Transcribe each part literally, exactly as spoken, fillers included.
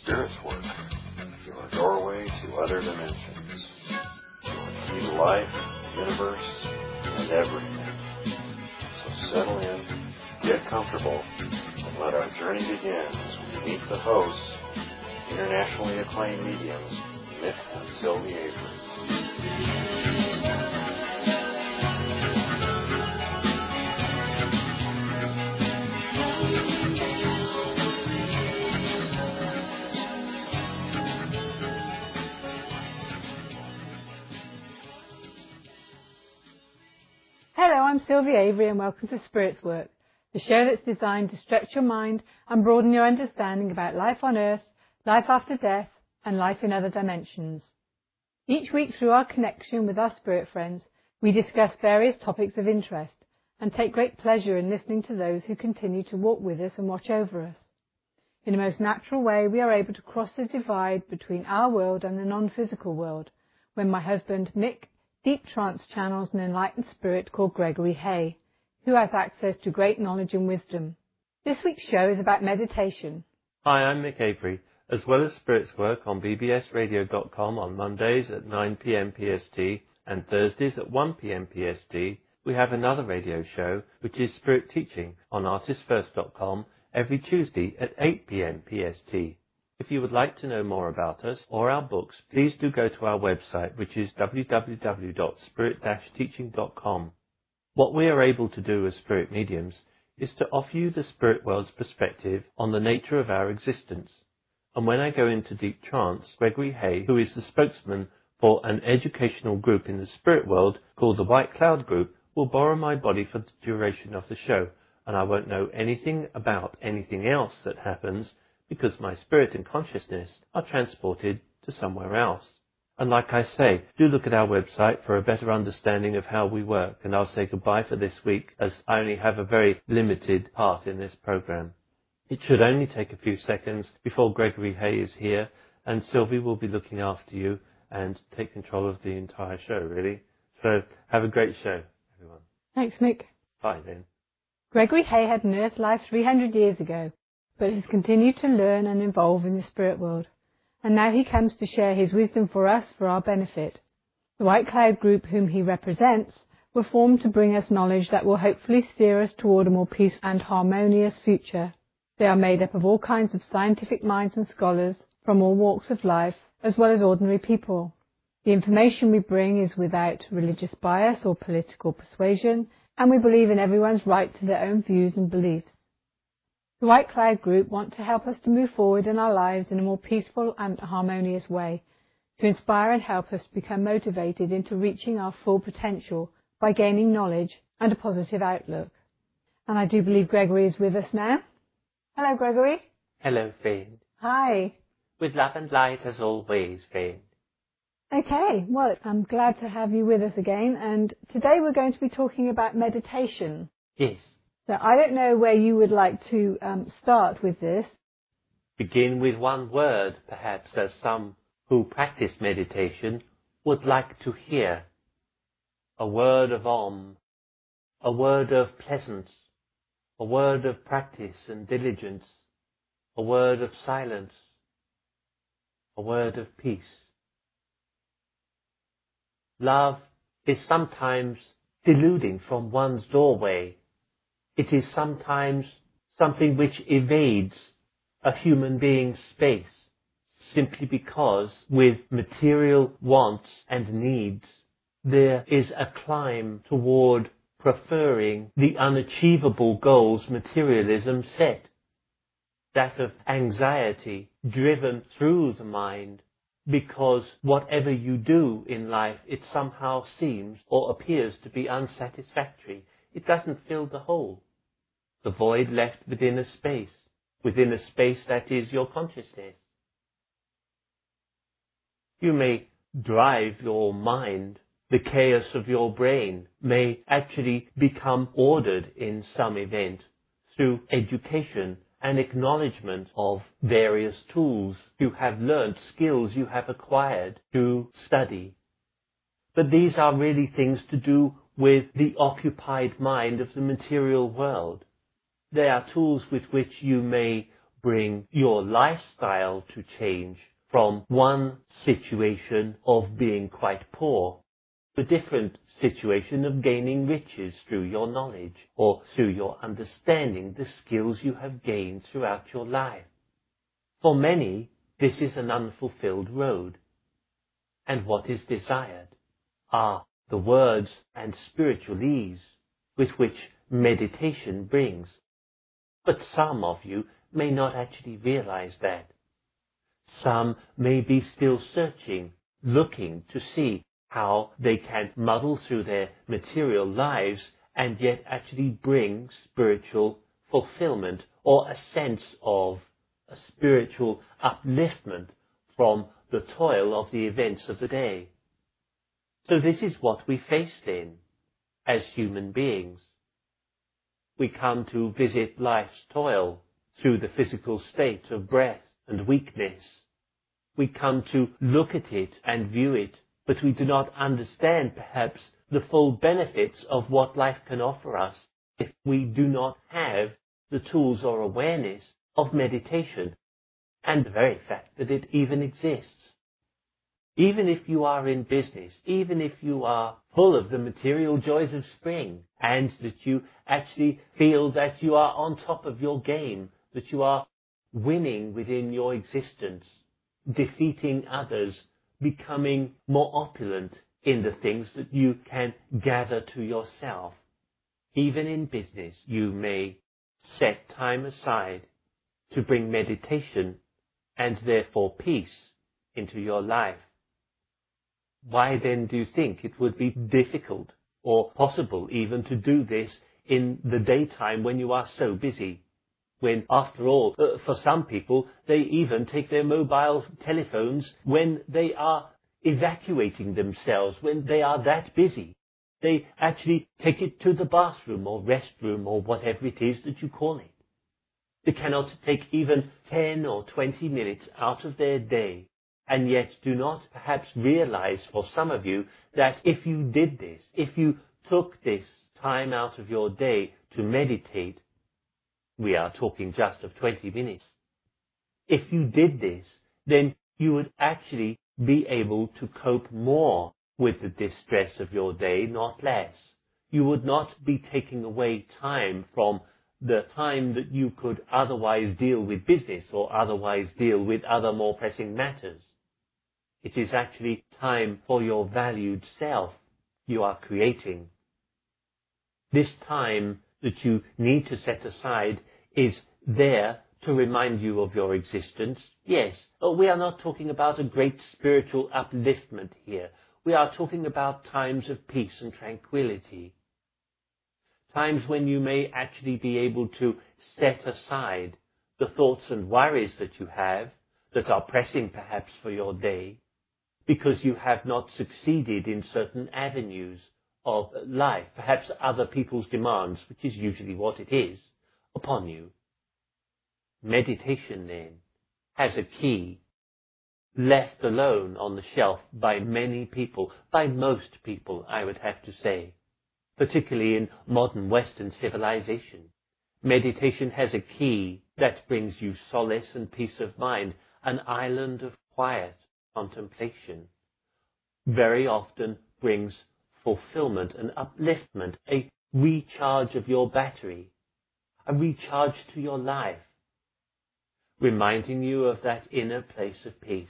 Spirits Work, your doorway to other dimensions, your key to life, the universe, and everything. So settle in, get comfortable, and let our journey begin as we meet the hosts, internationally acclaimed mediums, Mick and Sylvie Avery. Hello, I'm Sylvie Avery and welcome to Spirits Work, the show that's designed to stretch your mind and broaden your understanding about life on Earth, life after death, and life in other dimensions. Each week through our connection with our spirit friends, we discuss various topics of interest and take great pleasure in listening to those who continue to walk with us and watch over us. In the most natural way, we are able to cross the divide between our world and the non-physical world, when my husband, Mick, deep trance channels an enlightened spirit called Gregory Hay, who has access to great knowledge and wisdom. This week's show is about meditation. Hi, I'm Mick Avery. As well as Spirits Work on b b s radio dot com on Mondays at nine p m P S T and Thursdays at one p m P S T, we have another radio show which is Spirit Teaching on artist first dot com every Tuesday at eight p m P S T. If you would like to know more about us or our books, please do go to our website, which is w w w dot spirit dash teaching dot com. What we are able to do as spirit mediums is to offer you the spirit world's perspective on the nature of our existence. And when I go into deep trance, Gregory Hay, who is the spokesman for an educational group in the spirit world called the White Cloud Group, will borrow my body for the duration of the show, and I won't know anything about anything else that happens, because my spirit and consciousness are transported to somewhere else. And like I say, do look at our website for a better understanding of how we work, and I'll say goodbye for this week as I only have a very limited part in this program. It should only take a few seconds before Gregory Hay is here, and Sylvie will be looking after you and take control of the entire show, really. So have a great show, everyone. Thanks, Mick. Bye then. Gregory Hay had an Earth life three hundred years ago, but has continued to learn and evolve in the spirit world, and now he comes to share his wisdom for us for our benefit. The White Cloud Group, whom he represents, were formed to bring us knowledge that will hopefully steer us toward a more peaceful and harmonious future. They are made up of all kinds of scientific minds and scholars from all walks of life, as well as ordinary people. The information we bring is without religious bias or political persuasion, and we believe in everyone's right to their own views and beliefs. The White Cloud Group want to help us to move forward in our lives in a more peaceful and harmonious way, to inspire and help us become motivated into reaching our full potential by gaining knowledge and a positive outlook. And I do believe Gregory is with us now. Hello, Gregory. Hello, friend. Hi. With love and light as always, friend. Okay, well, I'm glad to have you with us again, and today we're going to be talking about meditation. Yes. So I don't know where you would like to um, start with this. Begin with one word, perhaps, as some who practice meditation would like to hear. A word of Om, a word of pleasance, a word of practice and diligence, a word of silence, a word of peace. Love is sometimes deluding from one's doorway. It is sometimes something which evades a human being's space, simply because with material wants and needs, there is a climb toward preferring the unachievable goals materialism set, that of anxiety driven through the mind, because whatever you do in life, it somehow seems or appears to be unsatisfactory. It doesn't fill the hole. The void left within a space, within a space that is your consciousness. You may drive your mind, the chaos of your brain may actually become ordered in some event through education and acknowledgement of various tools you have learned, skills you have acquired to study. But these are really things to do with the occupied mind of the material world. They are tools with which you may bring your lifestyle to change from one situation of being quite poor to a different situation of gaining riches through your knowledge or through your understanding the skills you have gained throughout your life. For many, this is an unfulfilled road, and what is desired are the words and spiritual ease with which meditation brings. But some of you may not actually realize that. Some may be still searching, looking to see how they can muddle through their material lives and yet actually bring spiritual fulfillment or a sense of a spiritual upliftment from the toil of the events of the day. So this is what we face then as human beings. We come to visit life's toil through the physical state of breath and weakness. We come to look at it and view it, but we do not understand perhaps the full benefits of what life can offer us if we do not have the tools or awareness of meditation and the very fact that it even exists. Even if you are in business, even if you are full of the material joys of spring, and that you actually feel that you are on top of your game, that you are winning within your existence, defeating others, becoming more opulent in the things that you can gather to yourself. Even in business, you may set time aside to bring meditation and therefore peace into your life. Why then do you think it would be difficult or possible even to do this in the daytime when you are so busy? When, after all, uh, for some people, they even take their mobile telephones when they are evacuating themselves, when they are that busy. They actually take it to the bathroom or restroom or whatever it is that you call it. They cannot take even ten or twenty minutes out of their day, and yet do not perhaps realize for some of you that if you did this, if you took this time out of your day to meditate, we are talking just of twenty minutes. If you did this, then you would actually be able to cope more with the distress of your day, not less. You would not be taking away time from the time that you could otherwise deal with business or otherwise deal with other more pressing matters. It is actually time for your valued self you are creating. This time that you need to set aside is there to remind you of your existence. Yes, we are not talking about a great spiritual upliftment here. We are talking about times of peace and tranquility. Times when you may actually be able to set aside the thoughts and worries that you have that are pressing perhaps for your day, because you have not succeeded in certain avenues of life, perhaps other people's demands, which is usually what it is, upon you. Meditation, then, has a key left alone on the shelf by many people, by most people, I would have to say, particularly in modern Western civilization. Meditation has a key that brings you solace and peace of mind, an island of quiet contemplation. Very often brings fulfillment and upliftment, a recharge of your battery, a recharge to your life, reminding you of that inner place of peace,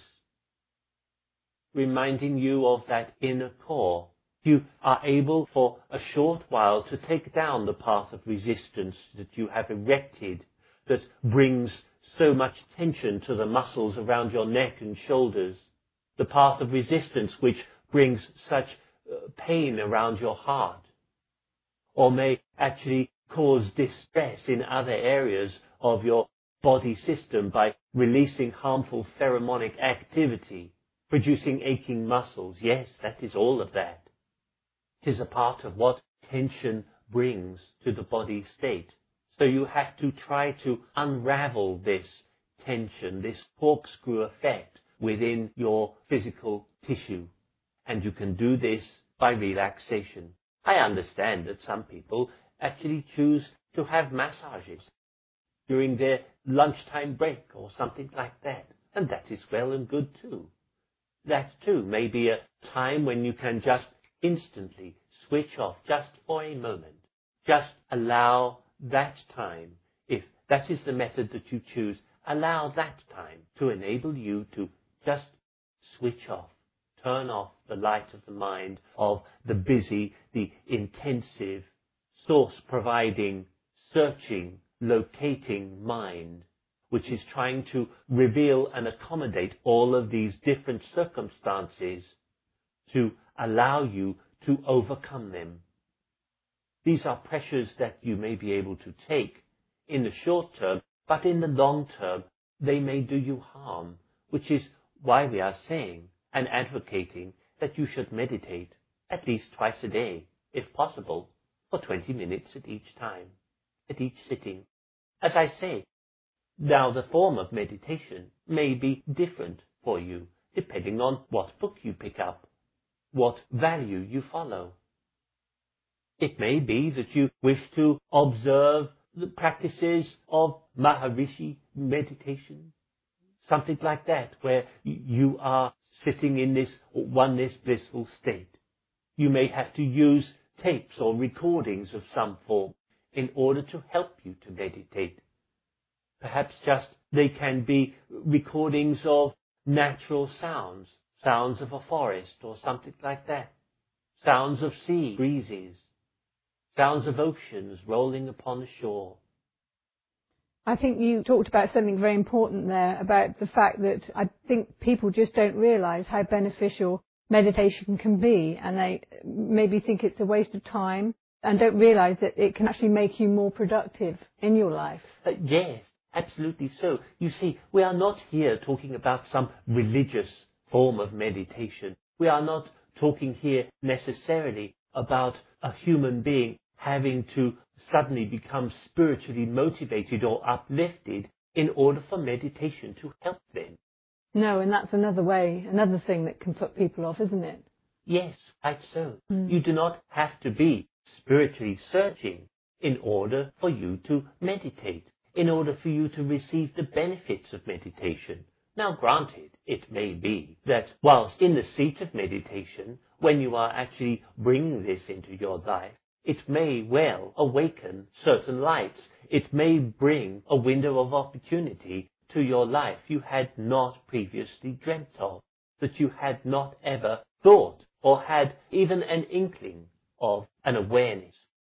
reminding you of that inner core. You are able for a short while to take down the path of resistance that you have erected, that brings so much tension to the muscles around your neck and shoulders, the path of resistance which brings such uh, pain around your heart, or may actually cause distress in other areas of your body system by releasing harmful pheromonic activity, producing aching muscles. Yes, that is all of that. It is a part of what tension brings to the body state. So you have to try to unravel this tension, this corkscrew effect within your physical tissue. And you can do this by relaxation. I understand that some people actually choose to have massages during their lunchtime break or something like that. And that is well and good too. That too may be a time when you can just instantly switch off just for a moment. Just allow that time, if that is the method that you choose, allow that time to enable you to just switch off, turn off the light of the mind of the busy, the intensive, source-providing, searching, locating mind, which is trying to reveal and accommodate all of these different circumstances to allow you to overcome them. These are pressures that you may be able to take in the short term, but in the long term, they may do you harm, which is why we are saying and advocating that you should meditate at least twice a day, if possible, for twenty minutes at each time, at each sitting. As I say, now the form of meditation may be different for you, depending on what book you pick up, what value you follow. It may be that you wish to observe the practices of Maharishi meditation, something like that, where you are sitting in this oneness blissful state. You may have to use tapes or recordings of some form in order to help you to meditate. Perhaps just they can be recordings of natural sounds, sounds of a forest or something like that, sounds of sea breezes, sounds of oceans rolling upon the shore. I think you talked about something very important there, about the fact that I think people just don't realise how beneficial meditation can be, and they maybe think it's a waste of time and don't realise that it can actually make you more productive in your life. Uh, yes, absolutely so. You see, we are not here talking about some religious form of meditation. We are not talking here necessarily about a human being having to suddenly become spiritually motivated or uplifted in order for meditation to help them. No, and that's another way, another thing that can put people off, isn't it? Yes, quite so. Mm. You do not have to be spiritually searching in order for you to meditate, in order for you to receive the benefits of meditation. Now, granted, it may be that whilst in the seat of meditation, when you are actually bringing this into your life, it may well awaken certain lights. It may bring a window of opportunity to your life you had not previously dreamt of, that you had not ever thought or had even an inkling of, an awareness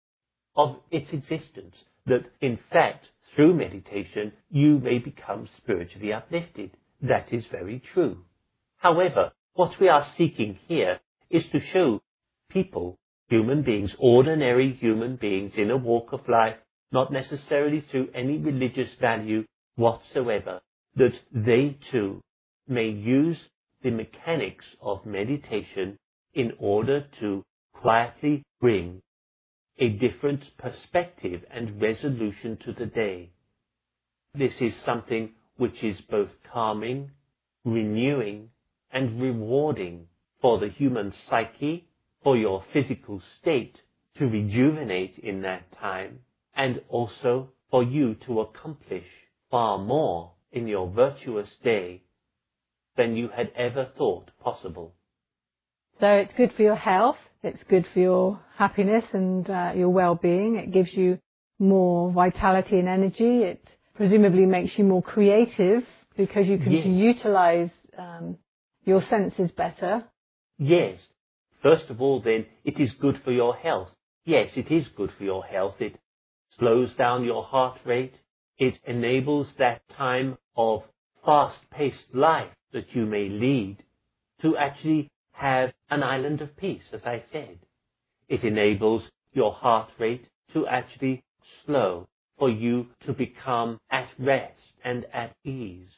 of its existence, that in fact through meditation you may become spiritually uplifted. That is very true. However, what we are seeking here is to show people, human beings, ordinary human beings in a walk of life, not necessarily through any religious value whatsoever, that they too may use the mechanics of meditation in order to quietly bring a different perspective and resolution to the day. This is something which is both calming, renewing, and rewarding for the human psyche, for your physical state to rejuvenate in that time, and also for you to accomplish far more in your virtuous day than you had ever thought possible. So it's good for your health, it's good for your happiness and uh, your well-being. It gives you more vitality and energy. It presumably makes you more creative because you can Yes. utilise um, your senses better. Yes. First of all, then, it is good for your health. Yes, it is good for your health. It slows down your heart rate. It enables that time of fast-paced life that you may lead to actually have an island of peace, as I said. It enables your heart rate to actually slow, for you to become at rest and at ease.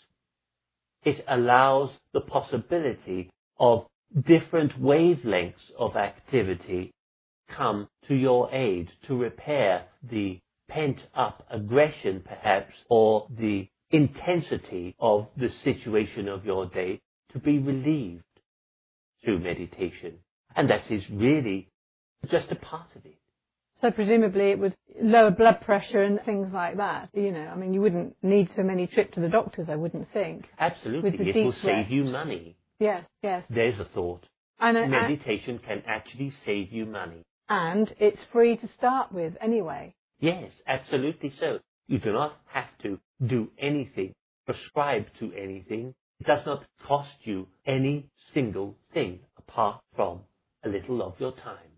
It allows the possibility of different wavelengths of activity come to your aid to repair the pent-up aggression, perhaps, or the intensity of the situation of your day to be relieved through meditation. And that is really just a part of it. So presumably it would lower blood pressure and things like that. You know, I mean, you wouldn't need so many trips to the doctors, I wouldn't think. Absolutely. It will save you money. Yes, yes. There's a thought. And, uh, Meditation can actually save you money. And it's free to start with anyway. Yes, absolutely so. You do not have to do anything, prescribe to anything. It does not cost you any single thing apart from a little of your time.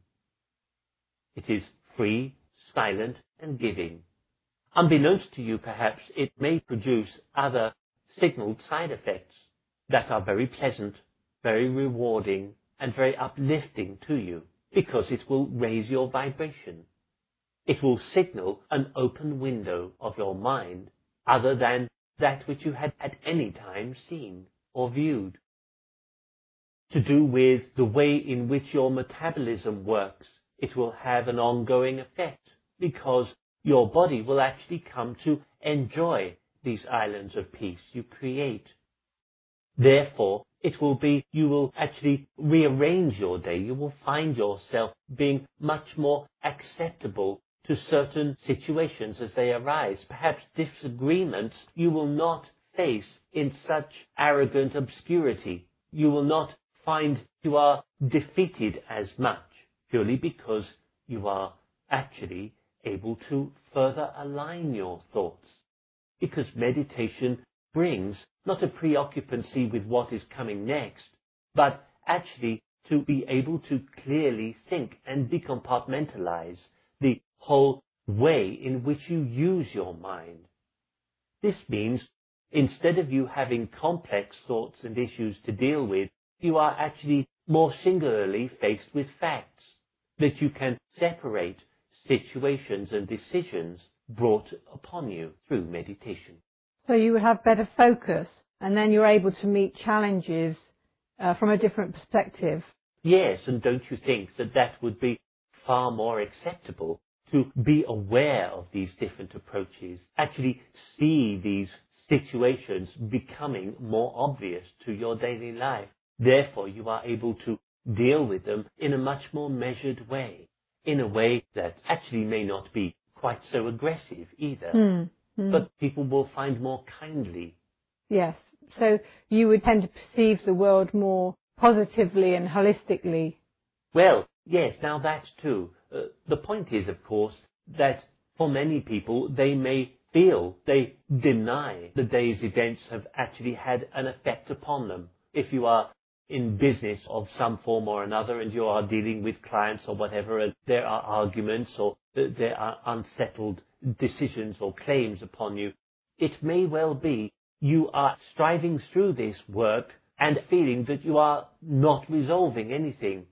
It is free, silent, and giving. Unbeknownst to you, perhaps, it may produce other signaled side effects that are very pleasant, very rewarding, and very uplifting to you, because it will raise your vibration. It will signal an open window of your mind other than that which you had at any time seen or viewed. To do with the way in which your metabolism works, it will have an ongoing effect, because your body will actually come to enjoy these islands of peace you create. Therefore, it will be, you will actually rearrange your day. You will find yourself being much more acceptable to certain situations as they arise. Perhaps disagreements you will not face in such arrogant obscurity. You will not find you are defeated as much, purely because you are actually able to further align your thoughts. Because meditation brings not a preoccupancy with what is coming next, but actually to be able to clearly think and decompartmentalize the whole way in which you use your mind. This means instead of you having complex thoughts and issues to deal with, you are actually more singularly faced with facts, that you can separate situations and decisions brought upon you through meditation. So you would have better focus, and then you're able to meet challenges uh, from a different perspective. Yes, and don't you think that that would be far more acceptable, to be aware of these different approaches, actually see these situations becoming more obvious to your daily life. Therefore, you are able to deal with them in a much more measured way, in a way that actually may not be quite so aggressive either, mm, mm. but people will find more kindly. Yes, so you would tend to perceive the world more positively and holistically. Well, yes, now that too. Uh, the point is, of course, that for many people, they may feel, they deny the day's events have actually had an effect upon them. If you are in business of some form or another and you are dealing with clients or whatever, and there are arguments or there are unsettled decisions or claims upon you, it may well be you are striving through this work and feeling that you are not resolving anything.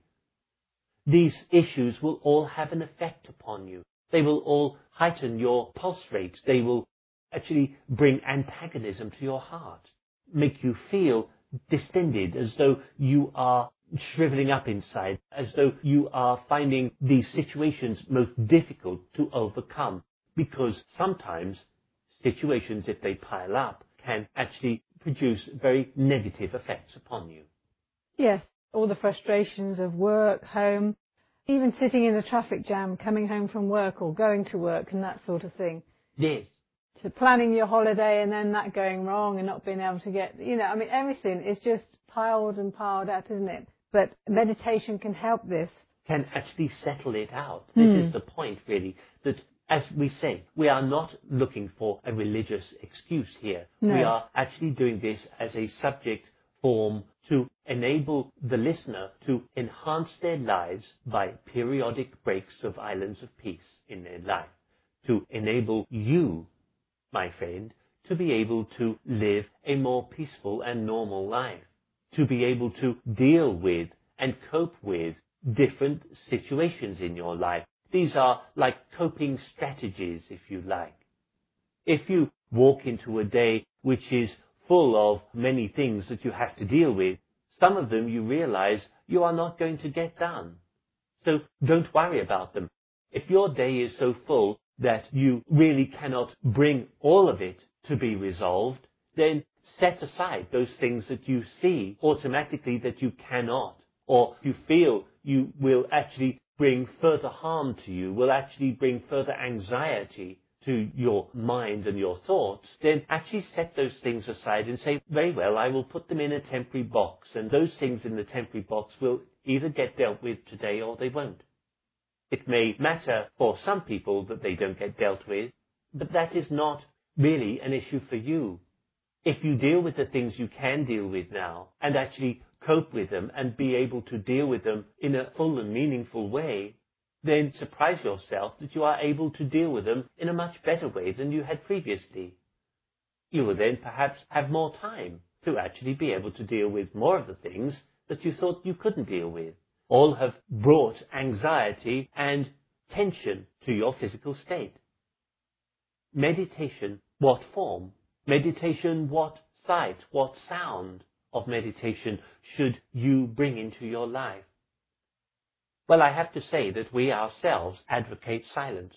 These issues will all have an effect upon you. They will all heighten your pulse rate. They will actually bring antagonism to your heart, make you feel distended, as though you are shriveling up inside, as though you are finding these situations most difficult to overcome. Because sometimes situations, if they pile up, can actually produce very negative effects upon you. Yes, all the frustrations of work, home, even sitting in the traffic jam, coming home from work or going to work and that sort of thing. Yes. To planning your holiday and then that going wrong and not being able to get, you know, I mean, everything is just piled and piled up, isn't it? But meditation can help this. Can actually settle it out. Mm. This is the point, really, that, as we say, we are not looking for a religious excuse here. No. We are actually doing this as a subject form to enable the listener to enhance their lives by periodic breaks of islands of peace in their life, to enable you, my friend, to be able to live a more peaceful and normal life, to be able to deal with and cope with different situations in your life. These are like coping strategies, if you like. If you walk into a day which is full of many things that you have to deal with, some of them you realize you are not going to get done. So don't worry about them. If your day is so full that you really cannot bring all of it to be resolved, then set aside those things that you see automatically that you cannot, or you feel you will actually bring further harm to you, will actually bring further anxiety to your mind and your thoughts, then actually set those things aside and say, very well, I will put them in a temporary box, and those things in the temporary box will either get dealt with today or they won't. It may matter for some people that they don't get dealt with, but that is not really an issue for you. If you deal with the things you can deal with now, and actually cope with them and be able to deal with them in a full and meaningful way, then surprise yourself that you are able to deal with them in a much better way than you had previously. You will then perhaps have more time to actually be able to deal with more of the things that you thought you couldn't deal with. All have brought anxiety and tension to your physical state. Meditation, what form? Meditation, what sight, what sound of meditation should you bring into your life? Well, I have to say that we ourselves advocate silence.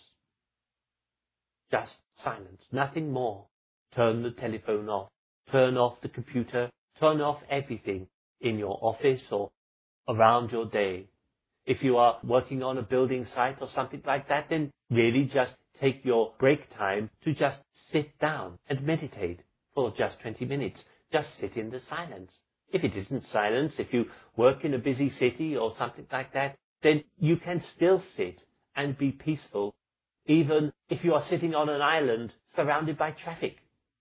Just silence, nothing more. Turn the telephone off, turn off the computer, turn off everything in your office or around your day. If you are working on a building site or something like that, then really just take your break time to just sit down and meditate for just twenty minutes. Just sit in the silence. If it isn't silence, if you work in a busy city or something like that, then you can still sit and be peaceful, even if you are sitting on an island surrounded by traffic,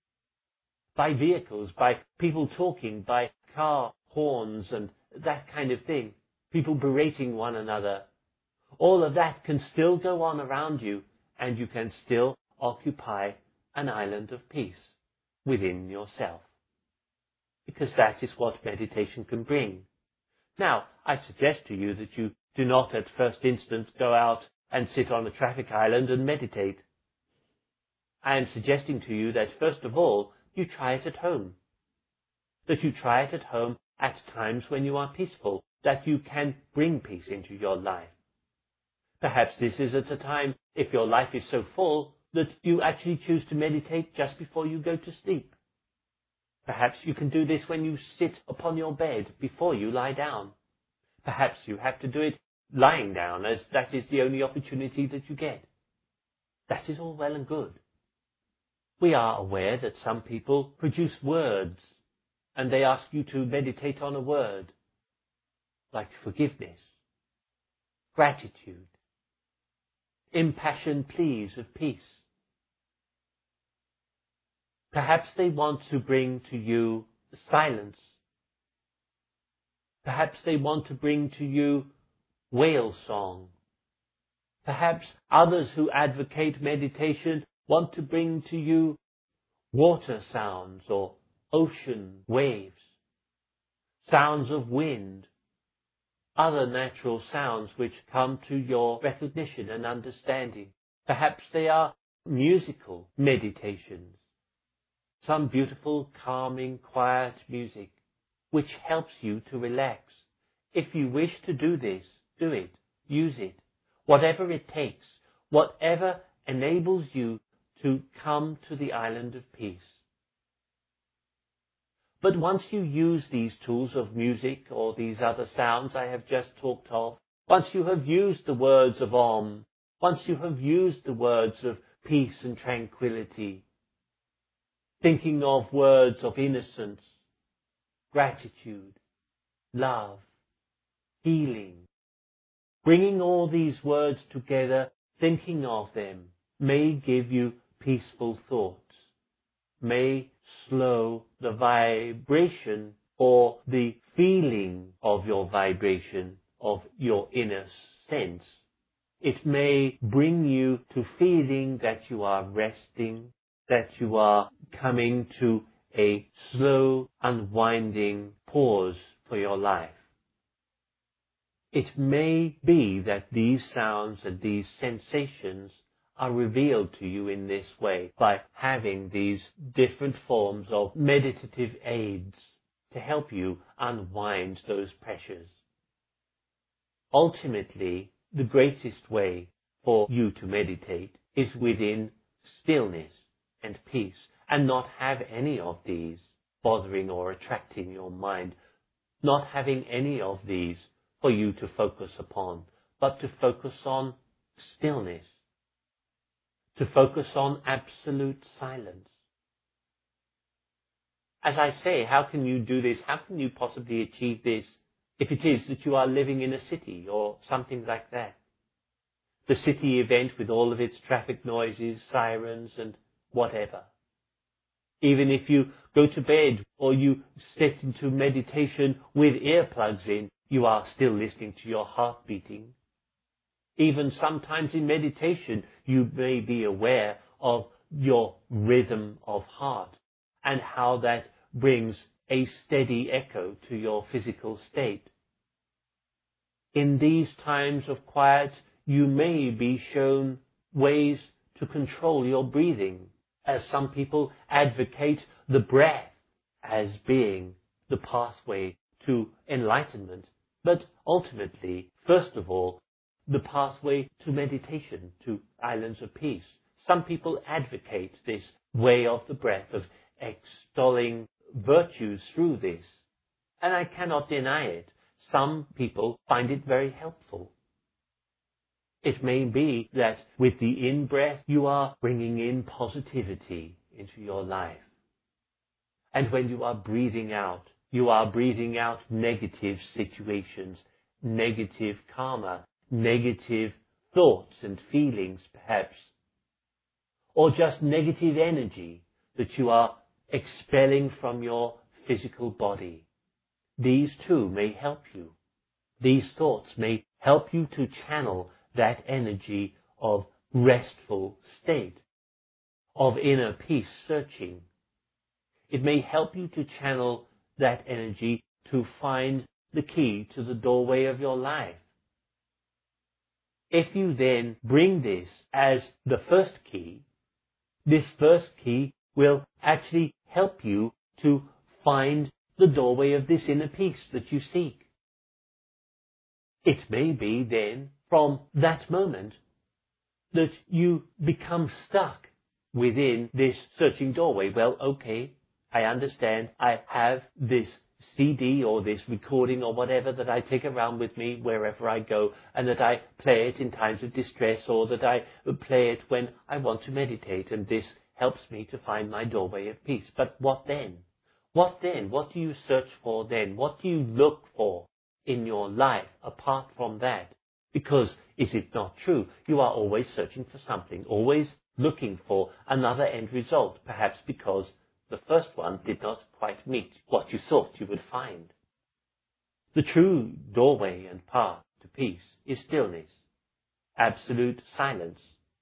by vehicles, by people talking, by car horns and that kind of thing, people berating one another. All of that can still go on around you, and you can still occupy an island of peace within yourself. Because that is what meditation can bring. Now, I suggest to you that you do not at first instance go out and sit on a traffic island and meditate. I am suggesting to you that first of all, you try it at home. That you try it at home at times when you are peaceful, that you can bring peace into your life. Perhaps this is at a time, if your life is so full, that you actually choose to meditate just before you go to sleep. Perhaps you can do this when you sit upon your bed before you lie down. Perhaps you have to do it lying down, as that is the only opportunity that you get. That is all well and good. We are aware that some people produce words, and they ask you to meditate on a word, like forgiveness, gratitude, impassioned pleas of peace. Perhaps they want to bring to you silence. Perhaps they want to bring to you whale song. Perhaps others who advocate meditation want to bring to you water sounds or ocean waves, sounds of wind, other natural sounds which come to your recognition and understanding. Perhaps they are musical meditations, some beautiful, calming, quiet music which helps you to relax. If you wish to do this, do it, use it, whatever it takes, whatever enables you to come to the island of peace. But once you use these tools of music or these other sounds I have just talked of, once you have used the words of Om, once you have used the words of peace and tranquility, thinking of words of innocence, gratitude, love, healing, bringing all these words together, thinking of them, may give you peaceful thoughts, may slow the vibration or the feeling of your vibration, of your inner sense. It may bring you to feeling that you are resting, that you are coming to a slow, unwinding pause for your life. It may be that these sounds and these sensations are revealed to you in this way by having these different forms of meditative aids to help you unwind those pressures. Ultimately, the greatest way for you to meditate is within stillness and peace, and not have any of these bothering or attracting your mind, not having any of these for you to focus upon, but to focus on stillness, to focus on absolute silence. As I say, how can you do this? How can you possibly achieve this if it is that you are living in a city or something like that? The city event with all of its traffic noises, sirens and whatever. Even if you go to bed or you sit into meditation with earplugs in, you are still listening to your heart beating. Even sometimes in meditation, you may be aware of your rhythm of heart and how that brings a steady echo to your physical state. In these times of quiet, you may be shown ways to control your breathing, as some people advocate the breath as being the pathway to enlightenment. But ultimately, first of all, the pathway to meditation, to islands of peace. Some people advocate this way of the breath, of extolling virtues through this. And I cannot deny it. Some people find it very helpful. It may be that with the in-breath you are bringing in positivity into your life. And when you are breathing out, you are breathing out negative situations, negative karma, negative thoughts and feelings perhaps, or just negative energy that you are expelling from your physical body. These too may help you. These thoughts may help you to channel that energy of restful state, of inner peace searching. It may help you to channel that energy to find the key to the doorway of your life. If you then bring this as the first key, this first key will actually help you to find the doorway of this inner peace that you seek. It may be then, from that moment, that you become stuck within this searching doorway. Well, okay, I understand. I have this C D or this recording or whatever that I take around with me wherever I go, and that I play it in times of distress, or that I play it when I want to meditate, and this helps me to find my doorway of peace. But what then? What then? What do you search for then? What do you look for in your life apart from that? Because is it not true? You are always searching for something, always looking for another end result, perhaps because the first one did not quite meet what you thought you would find. The true doorway and path to peace is stillness, absolute silence.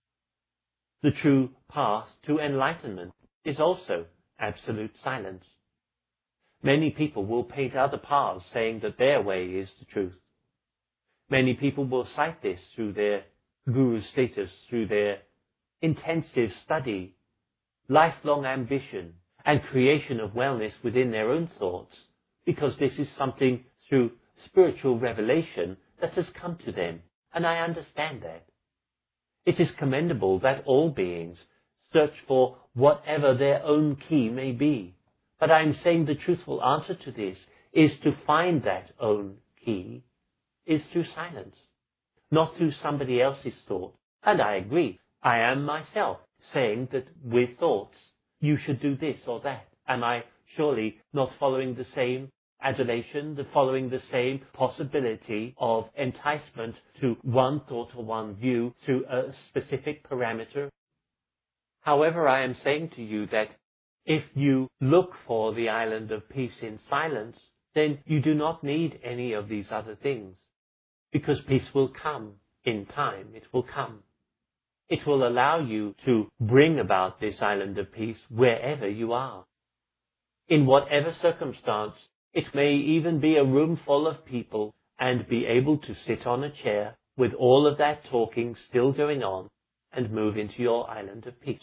The true path to enlightenment is also absolute silence. Many people will paint other paths saying that their way is the truth. Many people will cite this through their guru status, through their intensive study, lifelong ambition, and creation of wellness within their own thoughts, because this is something through spiritual revelation that has come to them, and I understand that. It is commendable that all beings search for whatever their own key may be, but I am saying the truthful answer to this is to find that own key is through silence, not through somebody else's thought. And I agree, I am myself saying that with thoughts, you should do this or that. Am I surely not following the same adulation, the following the same possibility of enticement to one thought or one view through a specific parameter? However, I am saying to you that if you look for the island of peace in silence, then you do not need any of these other things, because peace will come in time. It will come. It will allow you to bring about this island of peace wherever you are. In whatever circumstance, it may even be a room full of people and be able to sit on a chair with all of that talking still going on and move into your island of peace.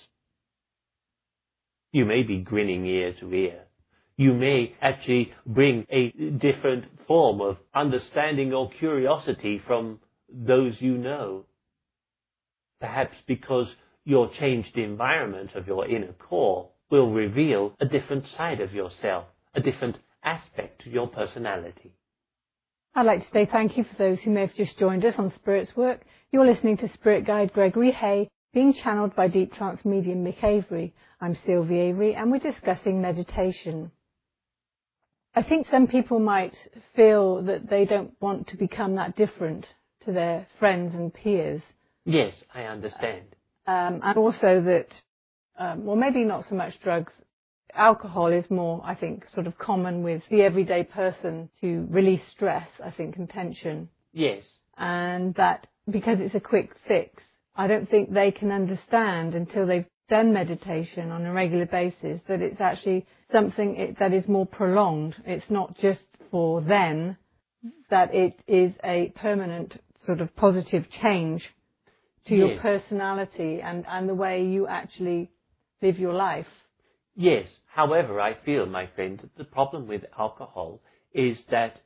You may be grinning ear to ear. You may actually bring a different form of understanding or curiosity from those you know. Perhaps because your changed environment of your inner core will reveal a different side of yourself, a different aspect to your personality. I'd like to say thank you for those who may have just joined us on Spirit's Work. You're listening to Spirit Guide Gregory Hay, being channeled by Deep Trance medium Mick Avery. I'm Sylvie Avery, and we're discussing meditation. I think some people might feel that they don't want to become that different to their friends and peers. Yes, I understand. Um, and also that, um, well, maybe not so much drugs. Alcohol is more, I think, sort of common with the everyday person to release stress, I think, and tension. Yes. And that because it's a quick fix, I don't think they can understand until they've done meditation on a regular basis that it's actually something that is more prolonged. It's not just for then, that it is a permanent sort of positive change to yes. your personality and, and the way you actually live your life. Yes. However, I feel, my friend, that the problem with alcohol is that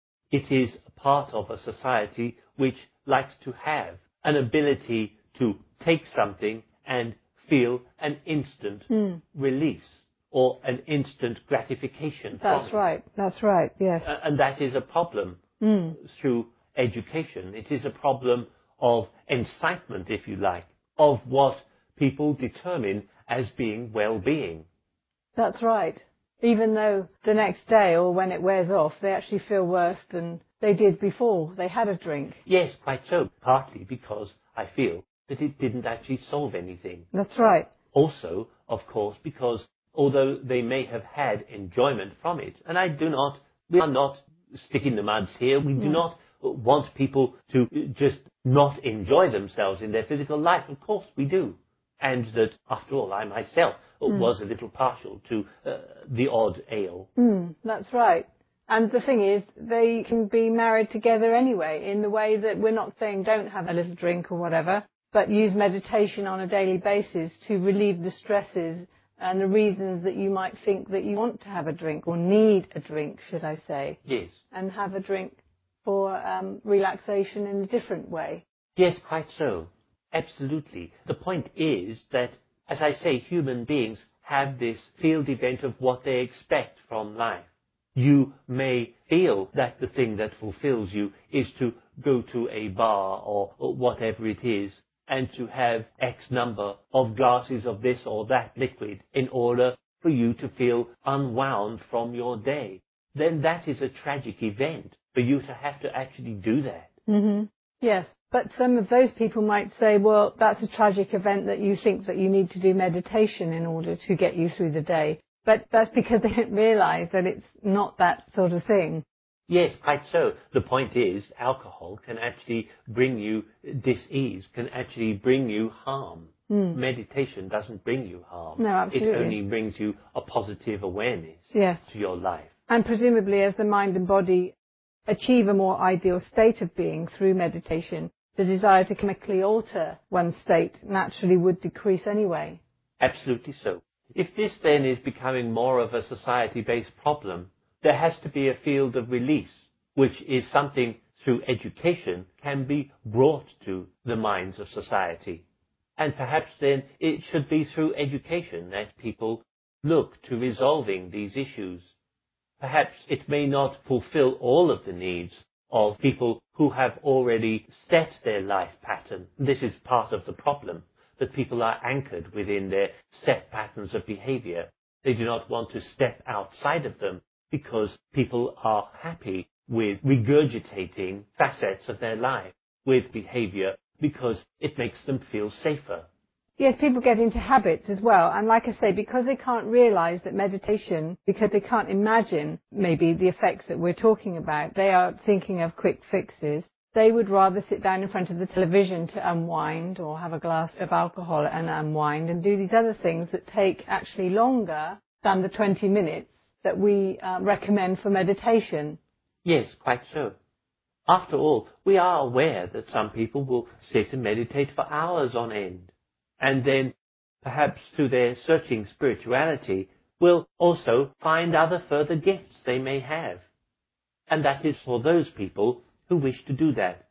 it is a part of a society which likes to have an ability to take something and feel an instant mm. release or an instant gratification. That's from right. it. That's right. Yes. Uh, and that is a problem mm. through education. It is a problem of incitement, if you like, of what people determine as being well-being. That's right. Even though the next day or when it wears off, they actually feel worse than they did before they had a drink. Yes, quite so. Partly because I feel that it didn't actually solve anything. That's right. Also, of course, because although they may have had enjoyment from it, and I do not, we are not sticking the muds here, we mm. do not want people to just not enjoy themselves in their physical life. Of course we do. And that, after all, I myself mm. was a little partial to uh, the odd ale. Mm, that's right. And the thing is, they can be married together anyway, in the way that we're not saying don't have a little drink or whatever, but use meditation on a daily basis to relieve the stresses and the reasons that you might think that you want to have a drink, or need a drink, should I say. Yes. And have a drink for um, relaxation in a different way. Yes, quite so. Absolutely. The point is that, as I say, human beings have this field event of what they expect from life. You may feel that the thing that fulfills you is to go to a bar or, or whatever it is and to have X number of glasses of this or that liquid in order for you to feel unwound from your day. Then that is a tragic event for you to have to actually do that. Mm-hmm. Yes. But some of those people might say, well, that's a tragic event that you think that you need to do meditation in order to get you through the day. But that's because they don't realise that it's not that sort of thing. Yes, quite so. The point is, alcohol can actually bring you dis-ease, can actually bring you harm. Mm. Meditation doesn't bring you harm. No, absolutely. It only brings you a positive awareness yes. to your life. And presumably as the mind and body achieve a more ideal state of being through meditation, the desire to chemically alter one's state naturally would decrease anyway. Absolutely so. If this then is becoming more of a society-based problem, there has to be a field of release, which is something through education can be brought to the minds of society. And perhaps then it should be through education that people look to resolving these issues. Perhaps it may not fulfill all of the needs of people who have already set their life pattern. This is part of the problem, that people are anchored within their set patterns of behavior. They do not want to step outside of them because people are happy with regurgitating facets of their life with behavior because it makes them feel safer. Yes, people get into habits as well. And like I say, because they can't realise that meditation, because they can't imagine maybe the effects that we're talking about, they are thinking of quick fixes. They would rather sit down in front of the television to unwind or have a glass of alcohol and unwind and do these other things that take actually longer than the twenty minutes that we uh, recommend for meditation. Yes, quite so. After all, we are aware that some people will sit and meditate for hours on end. And then, perhaps through their searching spirituality, will also find other further gifts they may have. And that is for those people who wish to do that.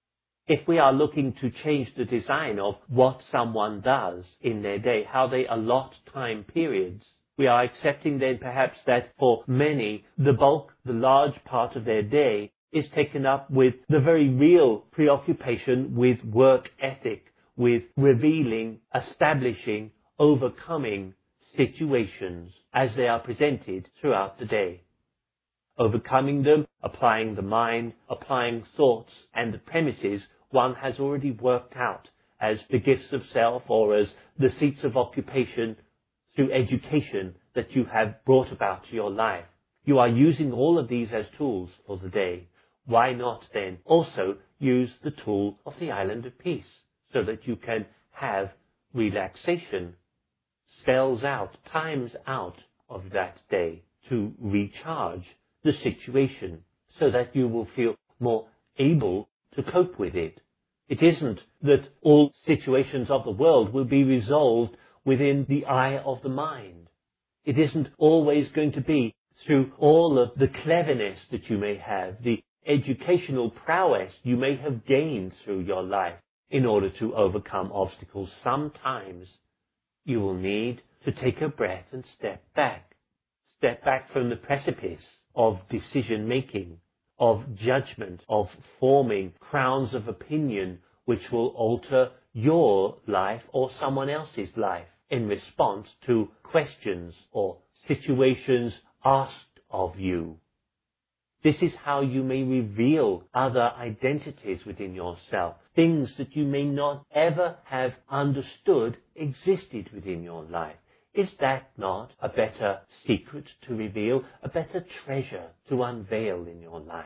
If we are looking to change the design of what someone does in their day, how they allot time periods, we are accepting then perhaps that for many, the bulk, the large part of their day is taken up with the very real preoccupation with work ethic, with revealing, establishing, overcoming situations as they are presented throughout the day. Overcoming them, applying the mind, applying thoughts and the premises one has already worked out as the gifts of self or as the seats of occupation through education that you have brought about to your life. You are using all of these as tools for the day. Why not then also use the tool of the island of peace so that you can have relaxation, spells out, times out of that day to recharge the situation so that you will feel more able to cope with it. It isn't that all situations of the world will be resolved within the eye of the mind. It isn't always going to be through all of the cleverness that you may have, the educational prowess you may have gained through your life in order to overcome obstacles. Sometimes you will need to take a breath and step back. Step back from the precipice of decision-making, of judgment, of forming crowns of opinion which will alter your life or someone else's life in response to questions or situations asked of you. This is how you may reveal other identities within yourself, things that you may not ever have understood existed within your life. Is that not a better secret to reveal, a better treasure to unveil in your life?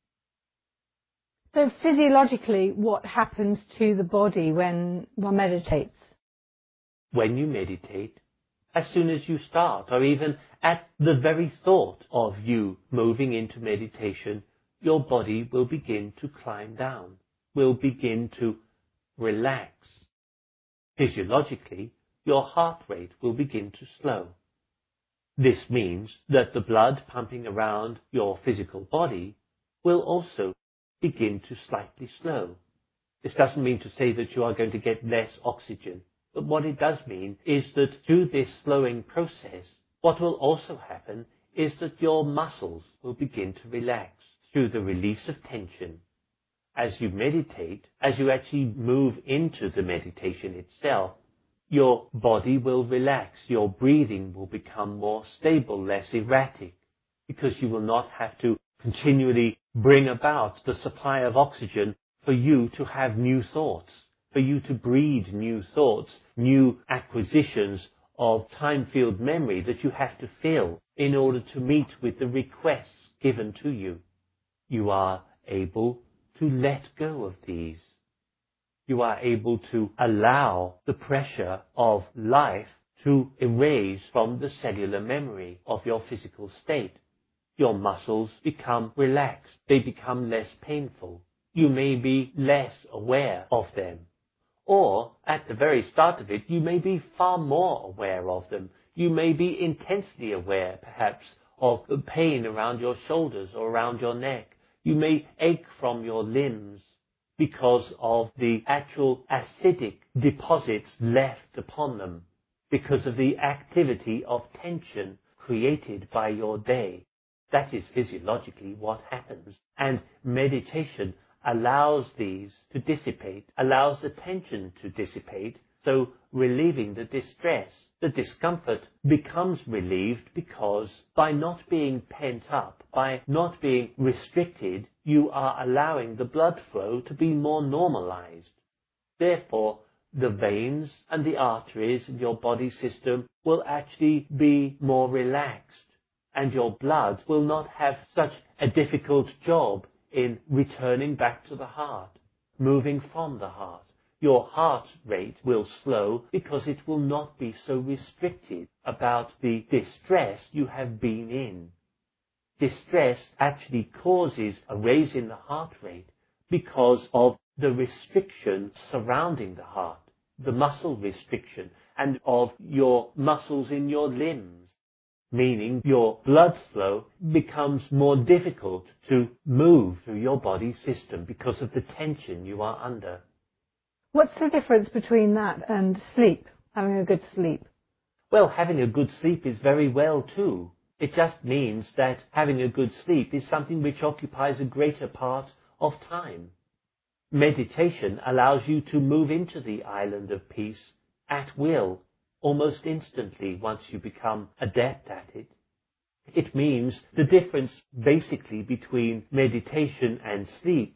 So physiologically, what happens to the body when one meditates? When you meditate, as soon as you start, or even at the very thought of you moving into meditation, your body will begin to climb down, will begin to relax. Physiologically, your heart rate will begin to slow. This means that the blood pumping around your physical body will also begin to slightly slow. This doesn't mean to say that you are going to get less oxygen, but what it does mean is that through this slowing process, what will also happen is that your muscles will begin to relax through the release of tension. As you meditate, as you actually move into the meditation itself, your body will relax, your breathing will become more stable, less erratic, because you will not have to continually bring about the supply of oxygen for you to have new thoughts, for you to breed new thoughts, new acquisitions of time-field memory that you have to fill in order to meet with the requests given to you. You are able to let go of these. You are able to allow the pressure of life to erase from the cellular memory of your physical state. Your muscles become relaxed. They become less painful. You may be less aware of them. Or, at the very start of it, you may be far more aware of them. You may be intensely aware, perhaps, of the pain around your shoulders or around your neck. You may ache from your limbs because of the actual acidic deposits left upon them, because of the activity of tension created by your day. That is physiologically what happens. And meditation allows these to dissipate, allows the tension to dissipate, so relieving the distress. The discomfort becomes relieved because by not being pent up, by not being restricted, you are allowing the blood flow to be more normalized. Therefore, the veins and the arteries in your body system will actually be more relaxed, and your blood will not have such a difficult job in returning back to the heart, moving from the heart. Your heart rate will slow because it will not be so restricted about the distress you have been in. Distress actually causes a raise in the heart rate because of the restriction surrounding the heart, the muscle restriction, and of your muscles in your limbs, meaning your blood flow becomes more difficult to move through your body system because of the tension you are under. What's the difference between that and sleep, having a good sleep? Well, having a good sleep is very well too. It just means that having a good sleep is something which occupies a greater part of time. Meditation allows you to move into the island of peace at will, almost instantly once you become adept at it. It means the difference basically between meditation and sleep.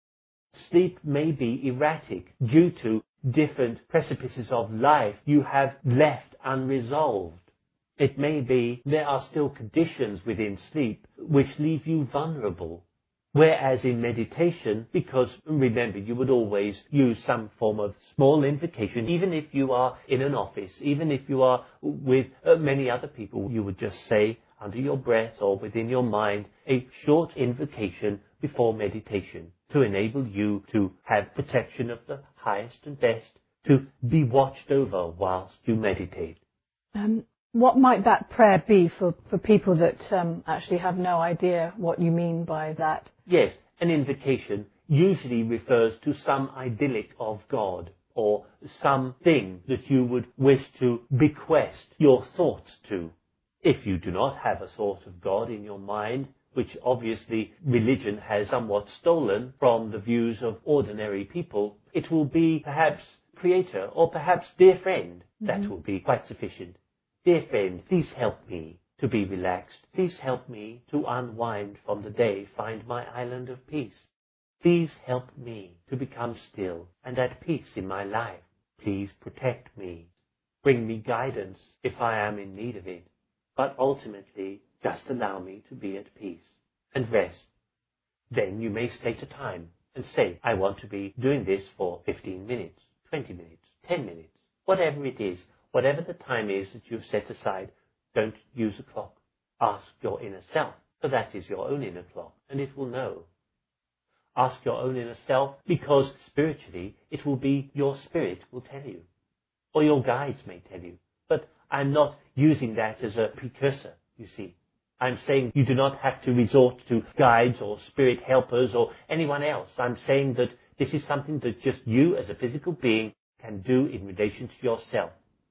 Sleep may be erratic due to different precipices of life you have left unresolved. It may be there are still conditions within sleep which leave you vulnerable. Whereas in meditation, because remember, you would always use some form of small invocation, even if you are in an office, even if you are with uh, many other people, you would just say under your breath or within your mind a short invocation before meditation to enable you to have protection of the highest and best, to be watched over whilst you meditate. Um, what might that prayer be for, for people that um, actually have no idea what you mean by that? Yes, an invocation usually refers to some idyllic of God or something that you would wish to bequest your thoughts to. If you do not have a thought of God in your mind, which obviously religion has somewhat stolen from the views of ordinary people, it will be perhaps Creator or perhaps Dear Friend. Mm-hmm. That will be quite sufficient. Dear friend, please help me to be relaxed. Please help me to unwind from the day, find my island of peace. Please help me to become still and at peace in my life. Please protect me. Bring me guidance if I am in need of it. But ultimately, just allow me to be at peace and rest. Then you may state a time and say, I want to be doing this for fifteen minutes, twenty minutes, ten minutes, whatever it is. Whatever the time is that you've set aside, don't use a clock. Ask your inner self, for that is your own inner clock, and it will know. Ask your own inner self, because spiritually it will be your spirit will tell you, or your guides may tell you. But I'm not using that as a precursor, you see. I'm saying you do not have to resort to guides or spirit helpers or anyone else. I'm saying that this is something that just you as a physical being can do in relation to yourself.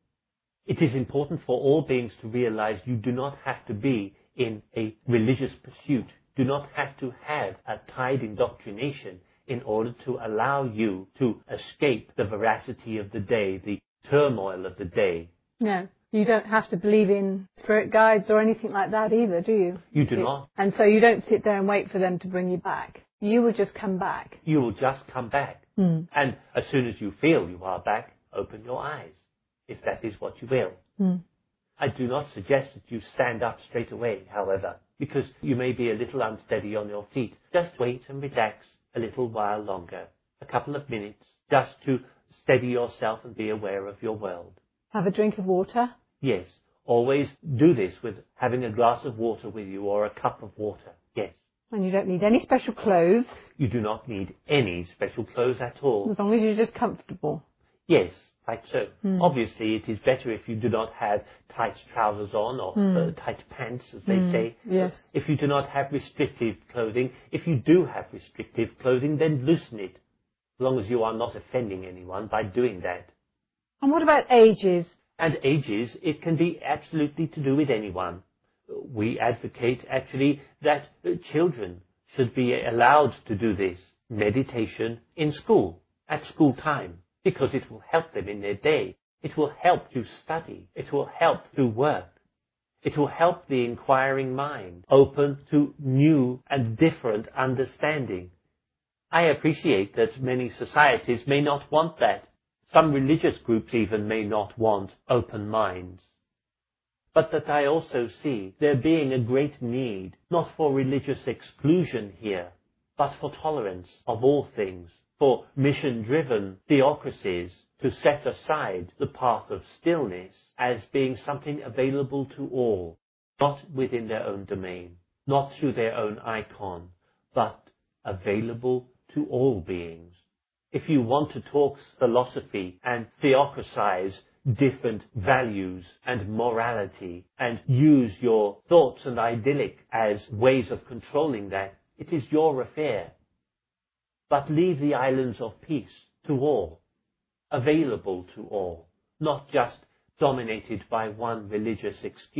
It is important for all beings to realize you do not have to be in a religious pursuit, do not have to have a tied indoctrination in order to allow you to escape the veracity of the day, the turmoil of the day. No, you don't have to believe in spirit guides or anything like that either, do you? You do not. And so you don't sit there and wait for them to bring you back. You will just come back. You will just come back. Mm. And as soon as you feel you are back, open your eyes, if that is what you will. Mm. I do not suggest that you stand up straight away, however, because you may be a little unsteady on your feet. Just wait and relax a little while longer, a couple of minutes, just to steady yourself and be aware of your world. Have a drink of water? Yes. Always do this with having a glass of water with you or a cup of water. Yes. And you don't need any special clothes? You do not need any special clothes at all. As long as you're just comfortable? Yes. Quite so. Mm. Obviously, it is better if you do not have tight trousers on or mm. uh, tight pants, as they mm. say. Yes. If you do not have restrictive clothing, if you do have restrictive clothing, then loosen it, as long as you are not offending anyone by doing that. And what about ages? And ages, it can be absolutely to do with anyone. We advocate, actually, that uh, children should be allowed to do this meditation in school, at school time. Because it will help them in their day. It will help to study. It will help to work. It will help the inquiring mind open to new and different understanding. I appreciate that many societies may not want that. Some religious groups even may not want open minds. But that I also see there being a great need, not for religious exclusion here, but for tolerance of all things. For mission-driven theocracies to set aside the path of stillness as being something available to all, not within their own domain, not through their own icon, but available to all beings. If you want to talk philosophy and theocratize different values and morality and use your thoughts and idyllic as ways of controlling that, it is your affair. But leave the islands of peace to all, available to all, not just dominated by one religious excuse.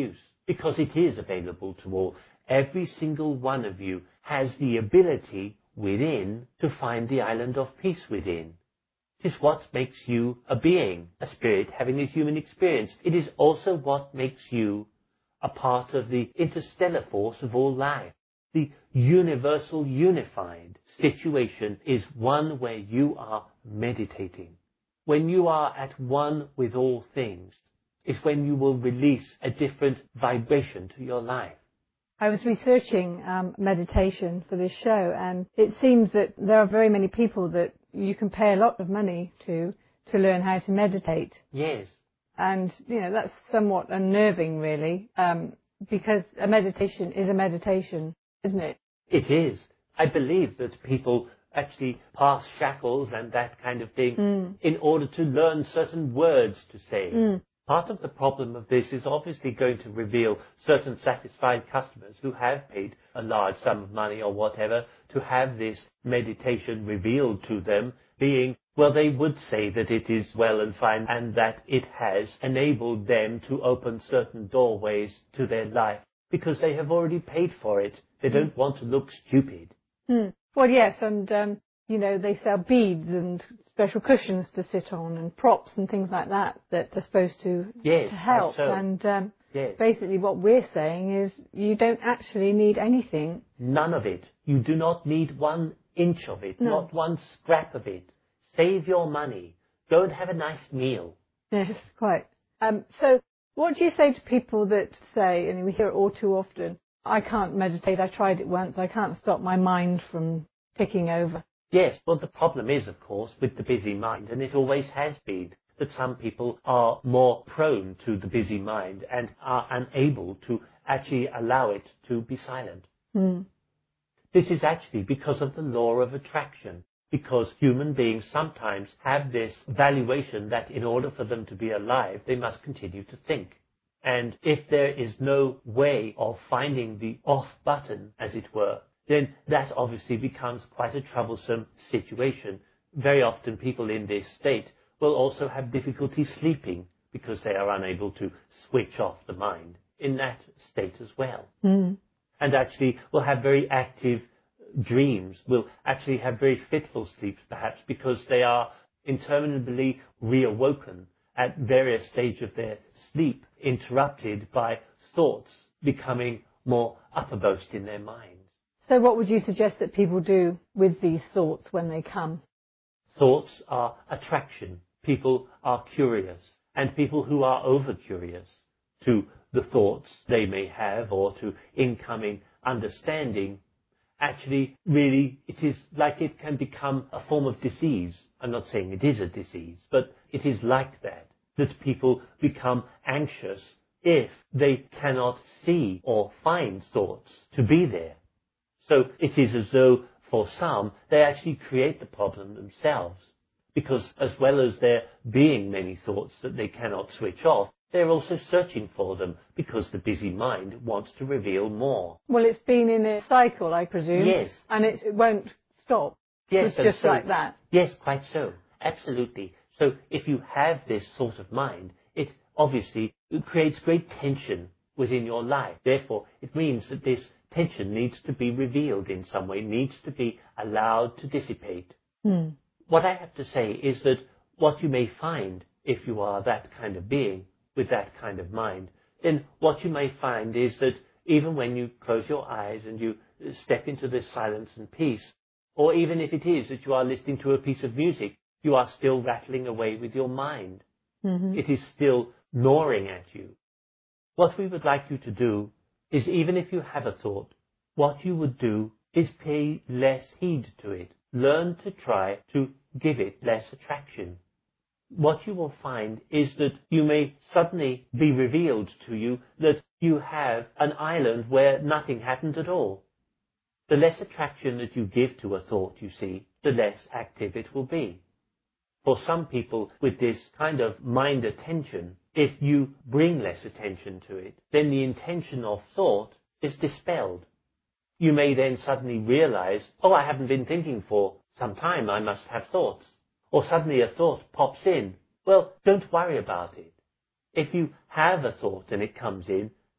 because it is available to all. Every single one of you has the ability within to find the island of peace within. It is what makes you a being, a spirit having a human experience. It is also what makes you a part of the interstellar force of all life. The universal unified situation is one where you are meditating. When you are at one with all things, is when you will release a different vibration to your life. I was researching um, meditation for this show, and it seems that there are very many people that you can pay a lot of money to to learn how to meditate. Yes. And, you know, that's somewhat unnerving, really, um, because a meditation is a meditation, isn't it? It is. I believe that people actually pass shackles and that kind of thing mm. in order to learn certain words to say. Mm. Part of the problem of this is obviously going to reveal certain satisfied customers who have paid a large sum of money or whatever to have this meditation revealed to them, being, well, they would say that it is well and fine and that it has enabled them to open certain doorways to their life because they have already paid for it. They mm. don't want to look stupid. Mm. Well, yes, and, um, you know, they sell beads and special cushions to sit on and props and things like that that are supposed to, yes, to help. So. And um, yes. basically what we're saying is you don't actually need anything. None of it. You do not need one inch of it, no. not one scrap of it. Save your money. Go and have a nice meal. Yes, quite. Um, so what do you say to people that say, and we hear it all too often, I can't meditate, I tried it once, I can't stop my mind from ticking over? Yes, well, the problem is, of course, with the busy mind, and it always has been, that some people are more prone to the busy mind and are unable to actually allow it to be silent. Mm. This is actually because of the law of attraction, because human beings sometimes have this valuation that in order for them to be alive, they must continue to think. And if there is no way of finding the off button, as it were, then that obviously becomes quite a troublesome situation. Very often people in this state will also have difficulty sleeping because they are unable to switch off the mind in that state as well. Mm. And actually will have very active dreams, will actually have very fitful sleeps perhaps because they are interminably reawoken at various stages of their sleep, interrupted by thoughts becoming more uppermost in their mind. So what would you suggest that people do with these thoughts when they come? Thoughts are attraction. People are curious. And people who are over-curious to the thoughts they may have or to incoming understanding, actually, really, it is like it can become a form of disease. I'm not saying it is a disease, but it is like that, that people become anxious if they cannot see or find thoughts to be there. So it is as though, for some, they actually create the problem themselves, because as well as there being many thoughts that they cannot switch off, they're also searching for them, because the busy mind wants to reveal more. Well, it's been in a cycle, I presume. Yes. And it, it won't stop. Yes. It's just so, like that. Yes, quite so. Absolutely. So if you have this sort of mind, it obviously creates great tension within your life. Therefore, it means that this tension needs to be revealed in some way, needs to be allowed to dissipate. Hmm. What I have to say is that what you may find if you are that kind of being with that kind of mind, then what you may find is that even when you close your eyes and you step into this silence and peace, or even if it is that you are listening to a piece of music, you are still rattling away with your mind. Mm-hmm. It is still gnawing at you. What we would like you to do is, even if you have a thought, what you would do is pay less heed to it. Learn to try to give it less attraction. What you will find is that you may suddenly be revealed to you that you have an island where nothing happened at all. The less attraction that you give to a thought, you see, the less active it will be. For some people with this kind of mind attention, if you bring less attention to it, then the intention of thought is dispelled. You may then suddenly realize, oh, I haven't been thinking for some time, I must have thoughts. Or suddenly a thought pops in. Well, don't worry about it. If you have a thought and it comes in,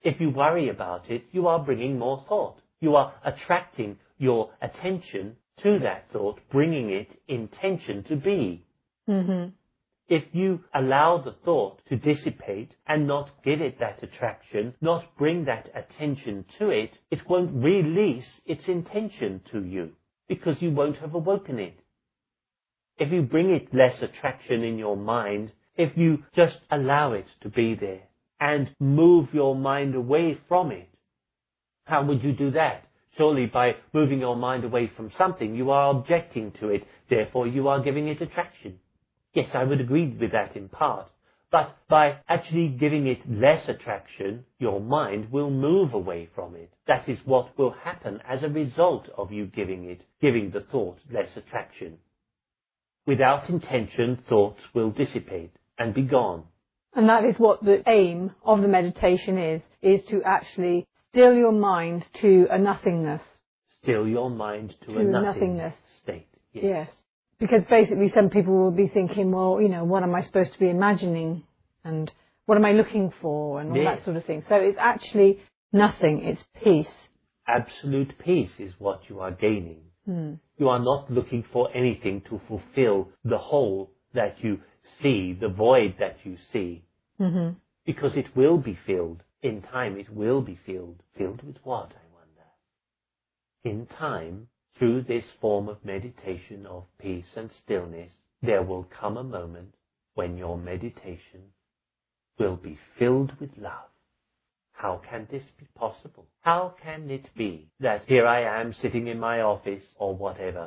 If you worry about it, you are bringing more thought. You are attracting your attention to that thought, bringing it intention to be. Mm-hmm. If you allow the thought to dissipate and not give it that attraction, not bring that attention to it, it won't release its intention to you because you won't have awoken it. If you bring it less attraction in your mind, if you just allow it to be there and move your mind away from it, how would you do that? Surely by moving your mind away from something, you are objecting to it, therefore you are giving it attraction. Yes, I would agree with that in part. But by actually giving it less attraction, your mind will move away from it. That is what will happen as a result of you giving it, giving the thought less attraction. Without intention, thoughts will dissipate and be gone. And that is what the aim of the meditation is, is to actually still your mind to a nothingness. Still your mind to, to a nothingness, nothingness state. Yes. Yes. Because basically some people will be thinking, well, you know, what am I supposed to be imagining? And what am I looking for? And all Yes. that sort of thing. So it's actually nothing. It's peace. Absolute peace is what you are gaining. Hmm. You are not looking for anything to fulfill the hole that you see, the void that you see. Mm-hmm. Because it will be filled. In time it will be filled. Filled with what, I wonder? In time, through this form of meditation of peace and stillness, there will come a moment when your meditation will be filled with love. How can this be possible? How can it be that here I am sitting in my office or whatever?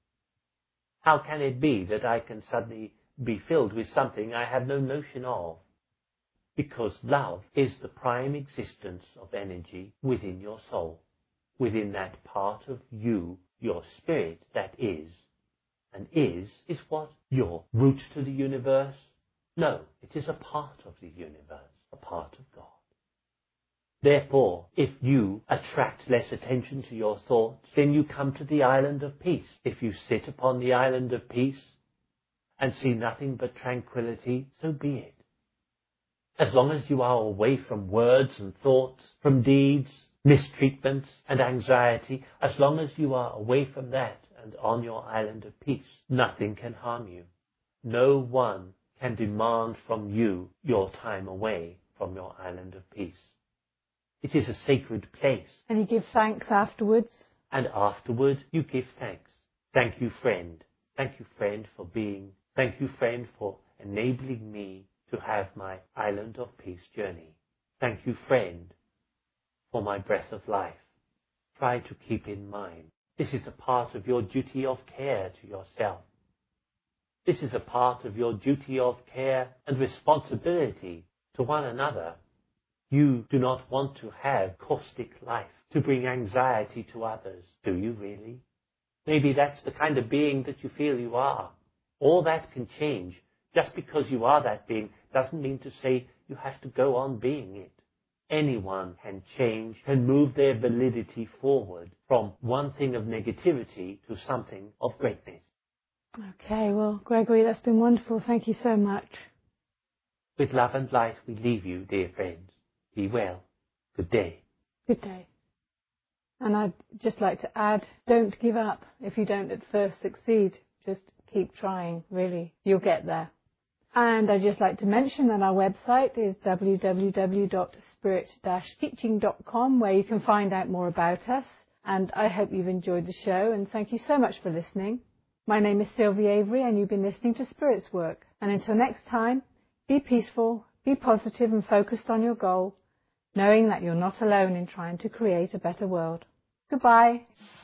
How can it be that I can suddenly be filled with something I have no notion of? Because love is the prime existence of energy within your soul, within that part of you, your spirit that is. And is, is what? Your root to the universe? No, it is a part of the universe, a part of God. Therefore, if you attract less attention to your thoughts, then you come to the island of peace. If you sit upon the island of peace and see nothing but tranquility, so be it. As long as you are away from words and thoughts, from deeds, mistreatments and anxiety, as long as you are away from that and on your island of peace, nothing can harm you. No one can demand from you your time away from your island of peace. It is a sacred place. And you give thanks afterwards. And afterward you give thanks. Thank you, friend. Thank you, friend, for being. Thank you, friend, for enabling me to have my island of peace journey. Thank you, friend, for my breath of life. Try to keep in mind, this is a part of your duty of care to yourself. This is a part of your duty of care and responsibility to one another. You do not want to have caustic life, to bring anxiety to others, do you really? Maybe that's the kind of being that you feel you are. All that can change. Just because you are that being doesn't mean to say you have to go on being it. Anyone can change, can move their validity forward from one thing of negativity to something of greatness. Okay, well, Gregory, that's been wonderful. Thank you so much. With love and light we leave you, dear friends. Be well. Good day. Good day. And I'd just like to add, don't give up if you don't at first succeed. Just keep trying, really. You'll get there. And I'd just like to mention that our website is w w w dot spirit dash teaching dot com, where you can find out more about us. And I hope you've enjoyed the show, and thank you so much for listening. My name is Sylvie Avery, and you've been listening to Spirit's Work. And until next time, be peaceful, be positive and focused on your goal, knowing that you're not alone in trying to create a better world. Goodbye.